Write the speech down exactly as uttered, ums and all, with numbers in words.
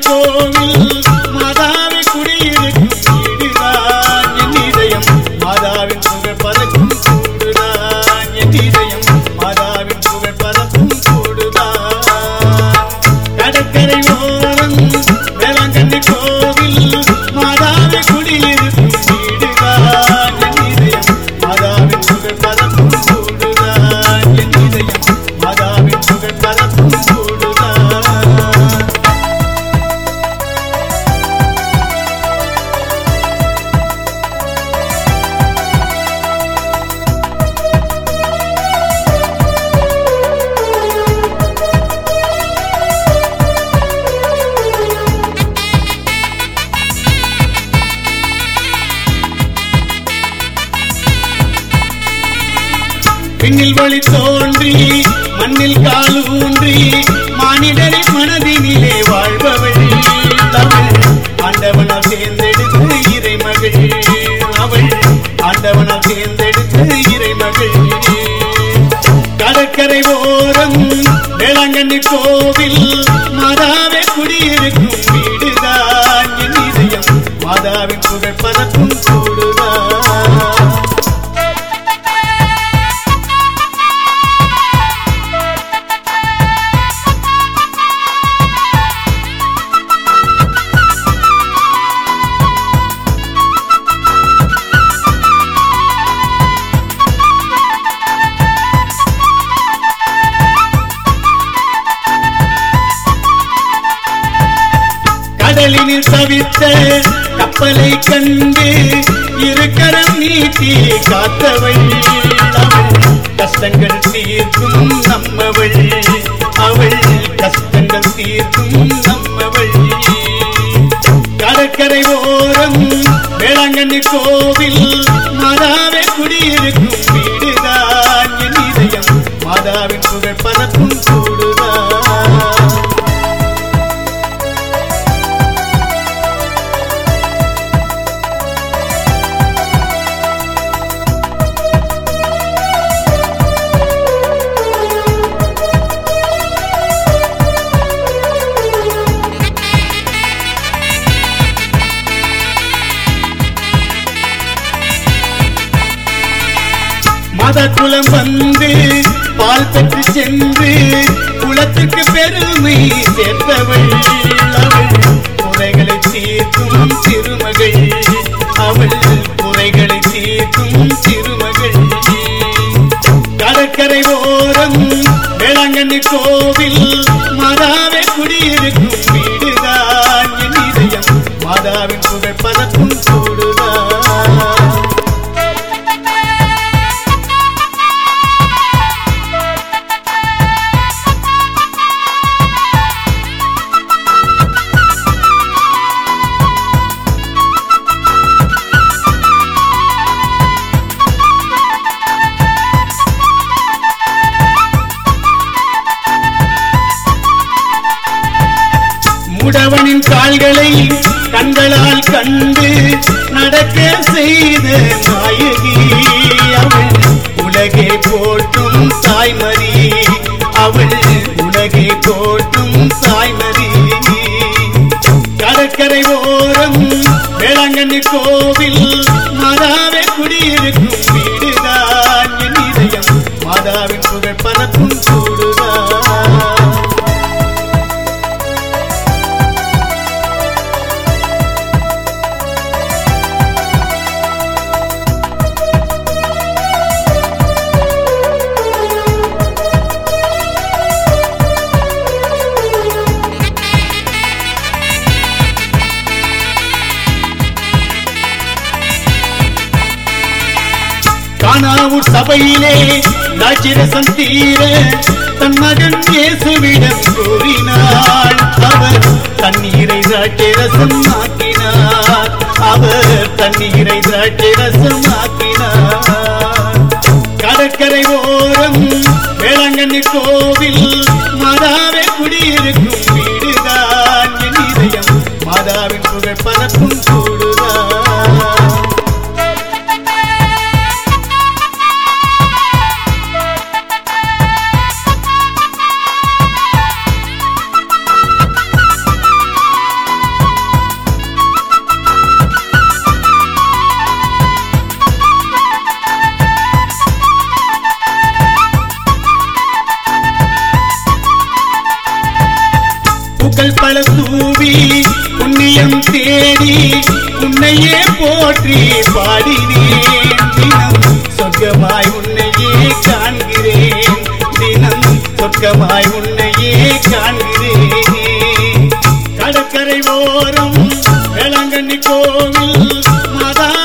கோவில் மாதாவை குடியிருக்கும் வீடுதான் என் இதயம் மாதாவின் புகழ் பறக்கும் கூடுதான் என் இதயம் மாதாவின் புகழ் பறக்கும் கூடுதான் கடற்கரை ஓரம் வேளாங்கண்ணி கோவில் மாதாவை குடியிருக்கும் வீடுதான் என் இதயம் மாதாவின் புகழ் பறக்கும் கூடுதான் என் இதயம் மாதாவின் புகழ் பறக்கும் கூடுதான் விண்ணில் வழி தோன்றி மண்ணில் கால் ஊன்றி மானிடரின் மனதினிலே வாழ்பவள் அவள் ஆண்டவனால் தேர்ந்தெடுத்து இறைமகள் அவள் ஆண்டவனால் தேர்ந்தெடுத்து இறைமகள் கடற்கரை ஓரம் வேளாங்கண்ணி கோவில் மாதாவை குடியிருக்கும் வீடுதான் என் இதயம் மாதாவின் புகழ் பறக்கும் கூடுதான் கடலினில் தவித்த கப்பலை கண்டு இருக்கரம் நீட்டி காத்தவள் அவள் கஷ்டங்கள் தீர்க்கும் நம்மவள் அவள் கஷ்டங்கள் தீர்க்கும் நம்மவள் கடற்கரை ஓரம் வேளாங்கண்ணி கோவில் மாதாவை குடியிருக்கும் வீடுதான் என் இதயம் மாதாவின் புகழ் பறக்கும் கூடுதான் மத குலம் வந்து பால் பெற்று சென்று குலத்துக்கு பெருமை சேர்த்தவள் அவள் குறைகளை தீர்க்கும் திருமகள் அவள் குறைகளை தீர்க்கும் திருமகள் கடற்கரை ஓரம் வேளாங்கண்ணி கோவில் மாதாவை குடியிருக்கும் வீடுதான் என் இதயம் மாதாவின் புகழ் பறக்கும் கூடுதான் முடவனின் கால்களை கண்களால் கண்டு நடக்க செய்த நாயகி அவள் உலகை போற்றும் தாய்மறி அவள் உலகை போற்றும் தாய்மறி கடற்கரை ஓரம் வேளாங்கண்ணி கோவில் மாதாவை குடியிருக்கும் வீடுதான் என் இதயம் மாதாவின் புகழ் பறக்கும் கூடுதான் கானாவூர் சபையிலே நாச்சிரசம் தீர தன் மகன் இயேசுவிடம் கூறினாள் அவர் தண்ணீரை திராட்சரசம் ஆக்கினார் அவர் தண்ணீரை திராட்சரசம் ஆக்கினார் கடற்கரை ஓரம் வேளாங்கண்ணி கோவில் மாதாவை குடியிருக்கும் வீடுதான் என் இதயம் மாதாவின் புகழ் பறக்கும் கூடுதான் மங்கள தூவி புண்ணியம் தேடி உன்னையே போற்றி பாடினேன் தினம் சொர்க்கமாய் உன்னையே காண்கிறேன் தினம் சொர்க்கமாய் உன்னையே காண்கிறேன் கடற்கரை ஓரம் வேளாங்கண்ணி கோவில் மாதா